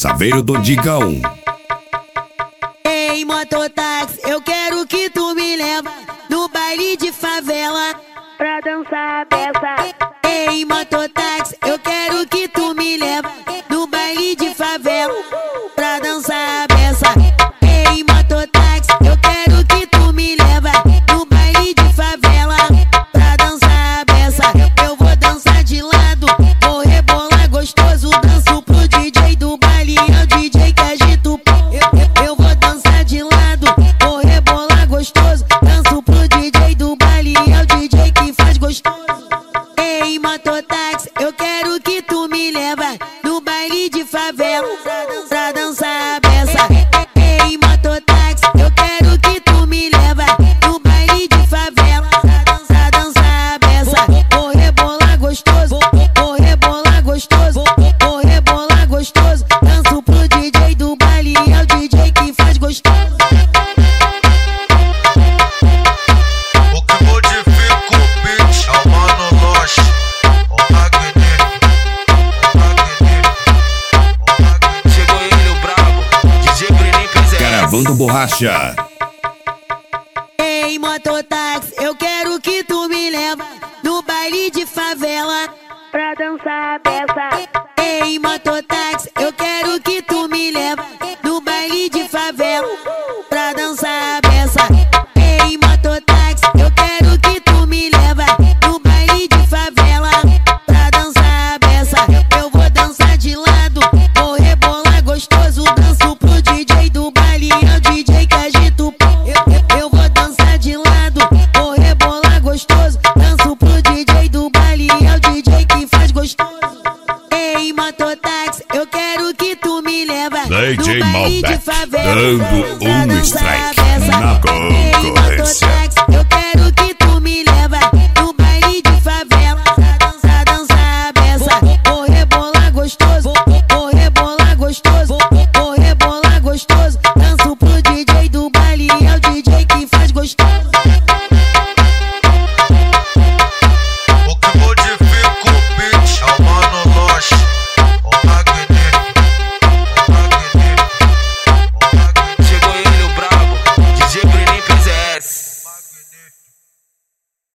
Saveiro do Digão. Ei, mototáxi, eu quero que tu me leva no baile de favela pra dançar a peça. Ei, mototáxi, eu quero que tu me leva no baile de favela pra dançar a peça. Ei, mototáxi, eu quero que tu me leva no baile de favela pra dançar a peça. Eu vou dançar de lado, vou rebolar gostoso, danço pro DJ do baile, é o DJ que agita o pau. Eu vou dançar de lado, vou rebolar gostoso, danço pro DJ do baile, é o DJ que faz gostoso. Ei, mototáxi, eu quero que tu me leva no baile de favela pra dançar a peça. Ei, mototáxi, eu quero que tu me leva no baile de favela pra dançar a peça. Vou rebolar gostoso, vou rebolar gostoso, vou rebolar gostoso, danço pro DJ do baile, é o DJ que faz gostoso. O que modifica o beat é o Mano Loche, o Magnífico. Chegou ele, o brabo, DJ Brenin PZS. Caravando Borracha. Ei, mototáxi, eu quero que tu me leva no baile de favela pra dançar a peça. Ei, mototáxi, eu quero que tu me leva no baile de favela pra dançar a peça. Ei, mototáxi, eu quero que tu me leva no baile de favela pra dançar a peça. Eu vou dançar de lado, vou rebolar gostoso, danço pro DJ do baile, é o DJ que agita o pau. Eu vou dançar de lado, vou rebolar gostoso, danço pro DJ do baile, é o DJ que faz gostoso. Ei, mototáxi, eu quero que tu me leva DJ no baile de Malbec, favela dando pra dançar a strike peça. na cor.